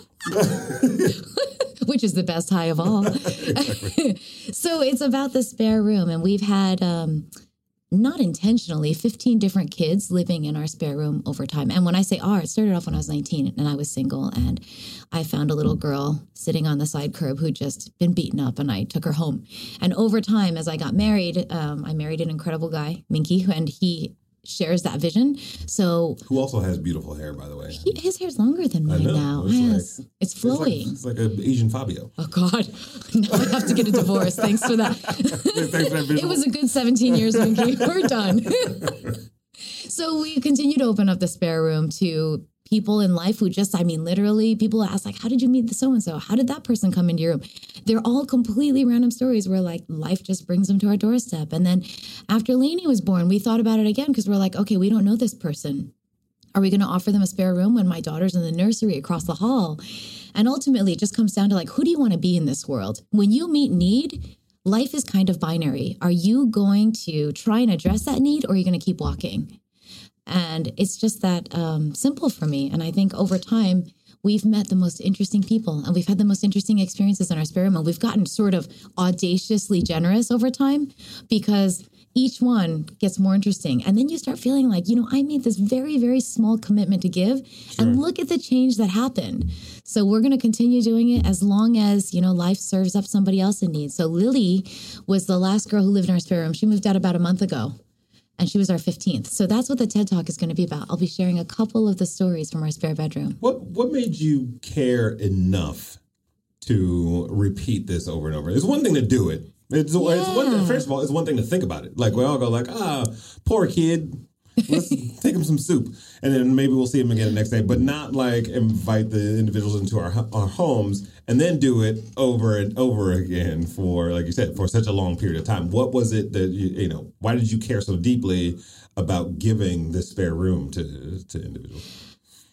Which is the best high of all. Exactly. So it's about the spare room. And we've had... not intentionally, 15 different kids living in our spare room over time. And when I say it started off when I was 19 and I was single, and I found a little girl sitting on the side curb who'd just been beaten up, and I took her home. And over time, as I got married, I married an incredible guy, Minky, and he shares that vision. So who also has beautiful hair, by the way. His hair's longer than mine now. Yes, it's flowing. It's like an Asian Fabio. Oh God! Now I have to get a divorce. Thanks for that. Thanks for that visual. It was a good 17 years, Minky. We're done. So we continue to open up the spare room to people in life who just, I mean, literally people ask like, how did you meet the so-and-so? How did that person come into your room? They're all completely random stories where like life just brings them to our doorstep. And then after Lainey was born, we thought about it again because we're like, okay, we don't know this person. Are we going to offer them a spare room when my daughter's in the nursery across the hall? And ultimately, it just comes down to like, who do you want to be in this world? When you meet need, life is kind of binary. Are you going to try and address that need, or are you going to keep walking? And it's just that simple for me. And I think over time, we've met the most interesting people and we've had the most interesting experiences in our spare room. And we've gotten sort of audaciously generous over time because each one gets more interesting. And then you start feeling like, you know, I made this very, very small commitment to give. Sure. And look at the change that happened. So we're going to continue doing it as long as, you know, life serves up somebody else in need. So Lily was the last girl who lived in our spare room. She moved out about a month ago. And she was our 15th. So that's what the TED Talk is going to be about. I'll be sharing a couple of the stories from our spare bedroom. What made you care enough to repeat this over and over? It's one thing to do it. It's one, first of all, it's one thing to think about it. Like we all go like, poor kid. Let's take him some soup. And then maybe we'll see him again the next day. But not like invite the individuals into our homes and then do it over and over again for, like you said, for such a long period of time. What was it that, you know, why did you care so deeply about giving this spare room to individuals?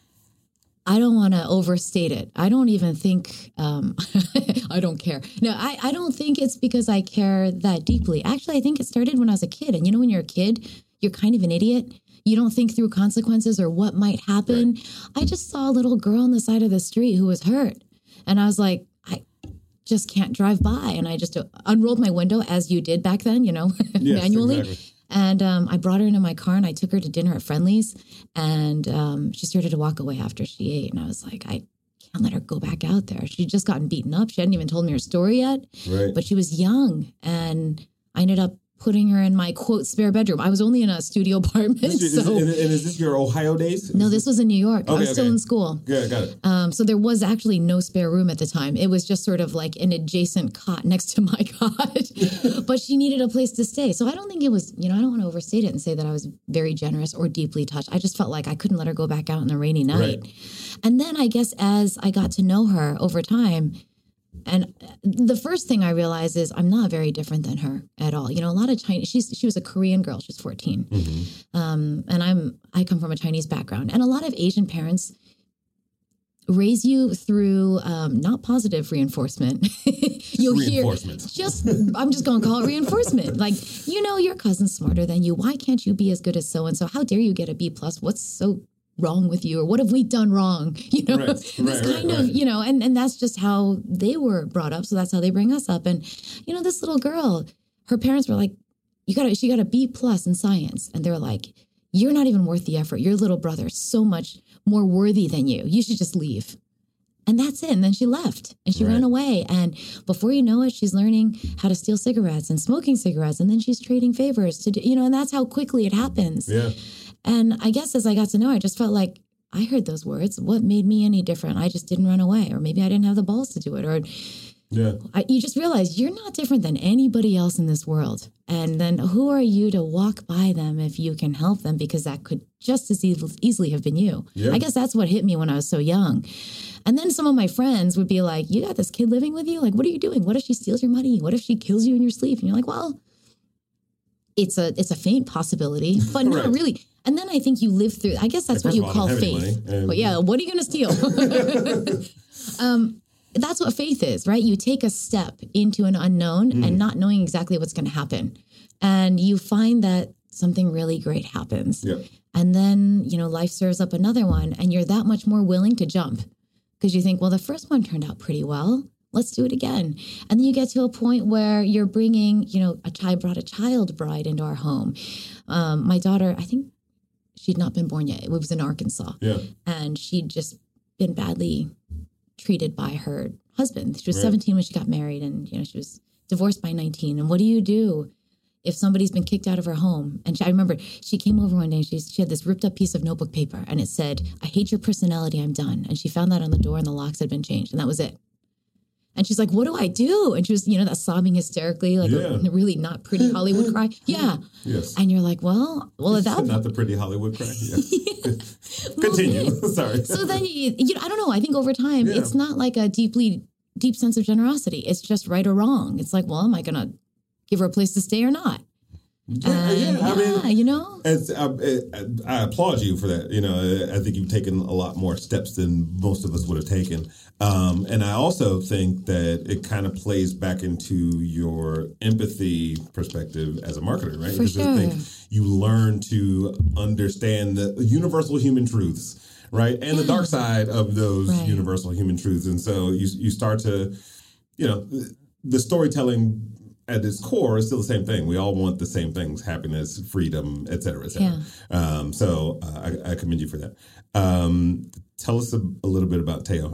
I don't want to overstate it. I don't even think, I don't care. No, I don't think it's because I care that deeply. Actually, I think it started when I was a kid. And you know, when you're a kid, you're kind of an idiot. You don't think through consequences or what might happen. Right. I just saw a little girl on the side of the street who was hurt. And I was like, I just can't drive by. And I just unrolled my window as you did back then, you know, yes, manually. Exactly. And I brought her into my car and I took her to dinner at Friendly's. And she started to walk away after she ate. And I was like, I can't let her go back out there. She'd just gotten beaten up. She hadn't even told me her story yet. Right. But she was young. And I ended up putting her in my, quote, spare bedroom. I was only in a studio apartment. Is this your Ohio days? No, this was in New York. Okay, I was still in school. Yeah, got it. So there was actually no spare room at the time. It was just sort of like an adjacent cot next to my cot. But she needed a place to stay. So I don't think it was, you know, I don't want to overstate it and say that I was very generous or deeply touched. I just felt like I couldn't let her go back out on a rainy night. Right. And then I guess as I got to know her over time, and the first thing I realized is I'm not very different than her at all. You know, a lot of Chinese, she was a Korean girl. She's 14. Mm-hmm. And I come from a Chinese background. And a lot of Asian parents raise you through not positive reinforcement. You'll hear I'm just going to call it reinforcement. Like, you know, your cousin's smarter than you. Why can't you be as good as so-and-so? How dare you get a B+? What's so wrong with you, or what have we done wrong? You know, this kind of, you know, and that's just how they were brought up. So that's how they bring us up. And, you know, this little girl, her parents were like, she got a B+ in science. And they're like, you're not even worth the effort. Your little brother is so much more worthy than you. You should just leave. And that's it. And then she left and she ran away. And before you know it, she's learning how to steal cigarettes and smoking cigarettes. And then she's trading favors to do, you know, and that's how quickly it happens. Yeah. And I guess as I got to know her, I just felt like I heard those words. What made me any different? I just didn't run away, or maybe I didn't have the balls to do it. Or you just realize you're not different than anybody else in this world. And then who are you to walk by them if you can help them? Because that could just as easily have been you. Yeah. I guess that's what hit me when I was so young. And then some of my friends would be like, you got this kid living with you? Like, what are you doing? What if she steals your money? What if she kills you in your sleep? And you're like, well, it's a faint possibility, but not really. And then I think you live through, I guess that's what you call faith. But yeah, what are you going to steal? That's what faith is, right? You take a step into an unknown and not knowing exactly what's going to happen. And you find that something really great happens. Yep. And then, you know, life serves up another one and you're that much more willing to jump because you think, well, the first one turned out pretty well. Let's do it again. And then you get to a point where you're bringing, you know, brought a child bride into our home. My daughter, I think she'd not been born yet. It was in Arkansas. Yeah. And she'd just been badly treated by her husband. She was 17 when she got married and, you know, she was divorced by 19. And what do you do if somebody's been kicked out of her home? And I remember she came over one day and she had this ripped up piece of notebook paper and it said, I hate your personality, I'm done. And she found that on the door and the locks had been changed and that was it. And she's like, what do I do? And she was, that sobbing hysterically, like a really not pretty Hollywood cry. Yeah. Yes. And you're like, well, at that not the pretty Hollywood cry. Yeah. Continue. Sorry. So then, I don't know. I think over time, it's not like a deep sense of generosity. It's just right or wrong. It's like, well, am I going to give her a place to stay or not? I mean, I applaud you for that. I think you've taken a lot more steps than most of us would have taken. And I also think that it kind of plays back into your empathy perspective as a marketer, right? Because I think you learn to understand the universal human truths, right? And the dark side of those universal human truths. And so you start to, the storytelling at its core is still the same thing. We all want the same things: happiness, freedom, et cetera, et cetera. Yeah. So I commend you for that. Tell us a little bit about Teo.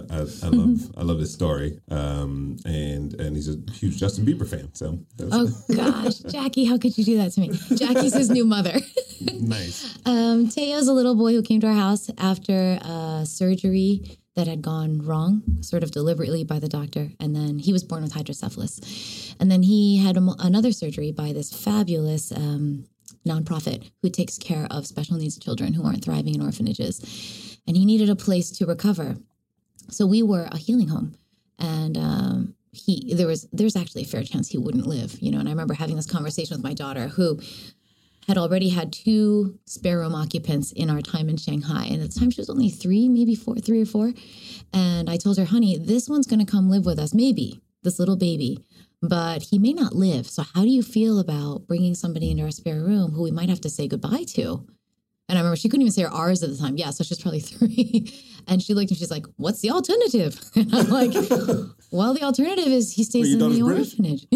I love his story, and he's a huge Justin Bieber fan. So gosh, Jackie, how could you do that to me? Jackie's his new mother. Nice. Teo's a little boy who came to our house after surgery that had gone wrong, sort of deliberately by the doctor. And then he was born with hydrocephalus. And then he had another surgery by this fabulous nonprofit who takes care of special needs children who aren't thriving in orphanages. And he needed a place to recover. So we were a healing home. And there's actually a fair chance he wouldn't live, And I remember having this conversation with my daughter, who had already had 2 spare room occupants in our time in Shanghai. And at the time she was only 3 or 4. And I told her, honey, this one's going to come live with us, maybe, this little baby, but he may not live. So how do you feel about bringing somebody into our spare room who we might have to say goodbye to? And I remember she couldn't even say her R's at the time. Yeah, so she's probably 3. And she looked and she's like, what's the alternative? And I'm like, well, the alternative is he stays in the orphanage.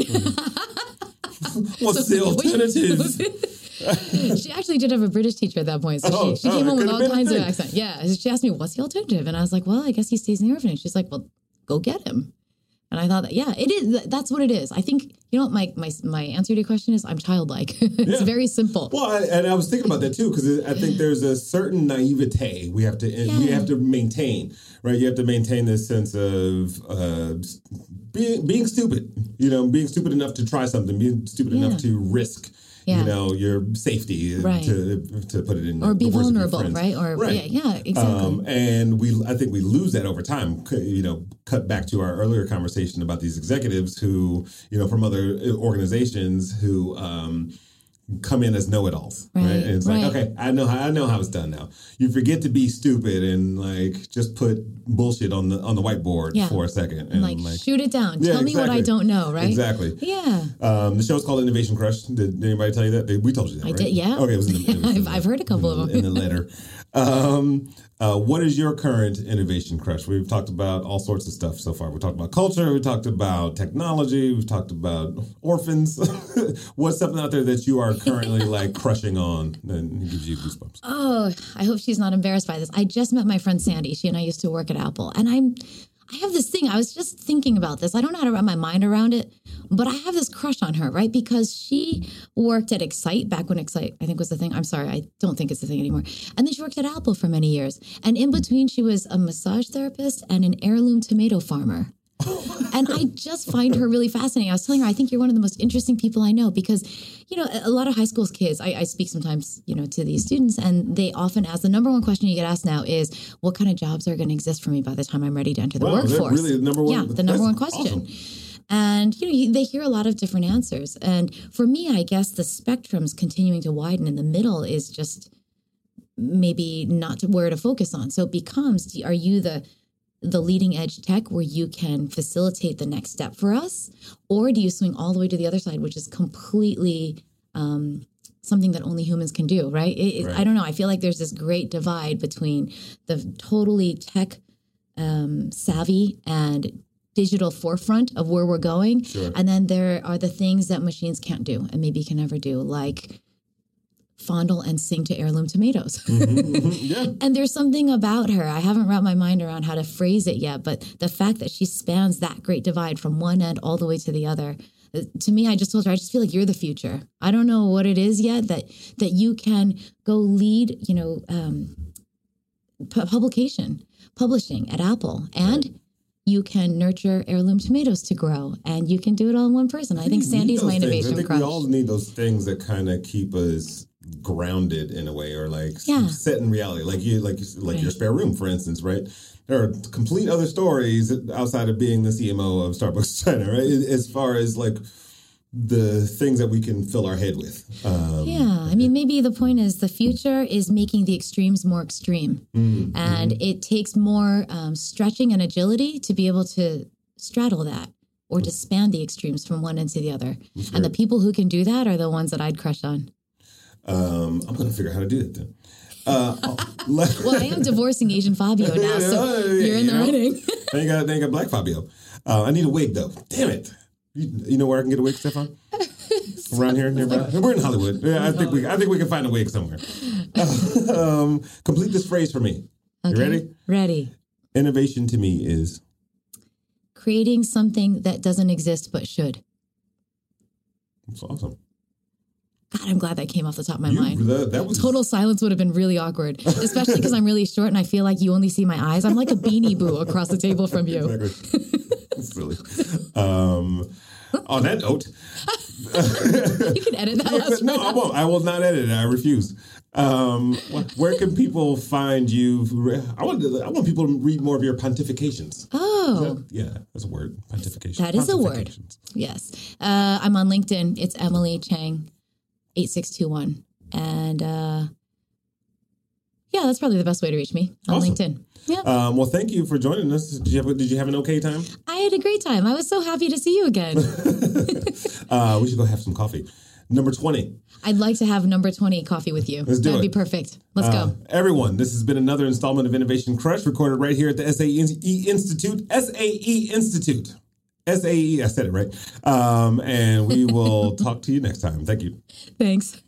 What's the alternative? She actually did have a British teacher at that point. So she came home with all kinds of accent. Yeah. She asked me, what's the alternative? And I was like, well, I guess he stays in the orphanage. She's like, well, go get him. And I thought that, it is. That's what it is. I think, what my answer to your question is, I'm childlike. It's very simple. Well, and I was thinking about that too, because I think there's a certain naivete we have to maintain, right? You have to maintain this sense of being stupid, being stupid enough to try something, being stupid enough to risk. Your safety, to put it in, or be vulnerable, right? Or exactly. And I think we lose that over time. Cut back to our earlier conversation about these executives who, from other organizations who come in as know-it-alls, right? And it's like, okay, I know how it's done now. You forget to be stupid and just put bullshit on the whiteboard for a second and shoot it down. Tell me what I don't know, right? Exactly. Yeah. The show's called Innovation Crush. Did anybody tell you that? We told you that, right? I did, yeah. Okay, it was in the I've heard a couple of them in the letter. What is your current innovation crush? We've talked about all sorts of stuff so far. We talked about culture. We talked about technology. We've talked about orphans. What's something out there that you are currently crushing on and gives you goosebumps? Oh, I hope she's not embarrassed by this. I just met my friend Sandy. She and I used to work at Apple. And I have this thing. I was just thinking about this. I don't know how to wrap my mind around it, but I have this crush on her, right? Because she worked at Excite back when Excite, I think, was the thing. I'm sorry, I don't think it's the thing anymore. And then she worked at Apple for many years. And in between, she was a massage therapist and an heirloom tomato farmer. And I just find her really fascinating. I was telling her, I think you're one of the most interesting people I know because, a lot of high school kids, I speak sometimes, to these students, and they often ask, the number one question you get asked now is, what kind of jobs are going to exist for me by the time I'm ready to enter the workforce? Really the number one? Yeah, the number one question. Awesome. And, they hear a lot of different answers. And for me, I guess the spectrum's continuing to widen, and the middle is just maybe not where to focus on. So it becomes, are you the leading edge tech where you can facilitate the next step for us? Or do you swing all the way to the other side, which is completely something that only humans can do, right? I don't know. I feel like there's this great divide between the totally tech savvy and digital forefront of where we're going. Sure. And then there are the things that machines can't do and maybe can never do, like fondle and sing to heirloom tomatoes. Yeah. And there's something about her. I haven't wrapped my mind around how to phrase it yet, but the fact that she spans that great divide from one end all the way to the other, to me, I just told her, I just feel like you're the future. I don't know what it is yet that you can go lead, publishing at Apple. And you can nurture heirloom tomatoes to grow, and you can do it all in one person. I think Sandy's my innovation crush. I think crush. we all need those things that kind of keep us grounded in a way, or like set in reality, like your spare room, for instance, right? There are complete other stories outside of being the CMO of Starbucks China, right? As far as like the things that we can fill our head with. I mean, maybe the point is the future is making the extremes more extreme. And it takes more stretching and agility to be able to straddle that or to span the extremes from one end to the other. And the people who can do that are the ones that I'd crush on. I'm going to figure out how to do it then. Well, I am divorcing Asian Fabio now, so you're in the running. They ain't got Black Fabio. I need a wig, though. Damn it. You know where I can get a wig, Stefan? Around here, nearby. We're in Hollywood. Yeah, I think we can find a wig somewhere. Complete this phrase for me. Okay. You ready? Ready. Innovation to me is creating something that doesn't exist but should. That's awesome. God, I'm glad that came off the top of my mind. That was total silence would have been really awkward, especially because I'm really short and I feel like you only see my eyes. I'm like a Beanie Boo across the table from you. Exactly. Silly. On that note, you can edit that last No, I won't. I will not edit it. I refuse. Where can people find you? I want people to read more of your pontifications. Oh, that's a word. Pontification. That is a word. Yes, I'm on LinkedIn. It's Emily Chang, 8621, and that's probably the best way to reach me on LinkedIn. Yeah. Well, thank you for joining us. Did you have an okay time? I had a great time. I was so happy to see you again. We should go have some coffee. Number 20. I'd like to have number 20 coffee with you. Let's do That'd it. be perfect. Let's go. Everyone, this has been another installment of Innovation Crush, recorded right here at the SAE Institute. SAE Institute. SAE, I said it right. And we will talk to you next time. Thank you. Thanks.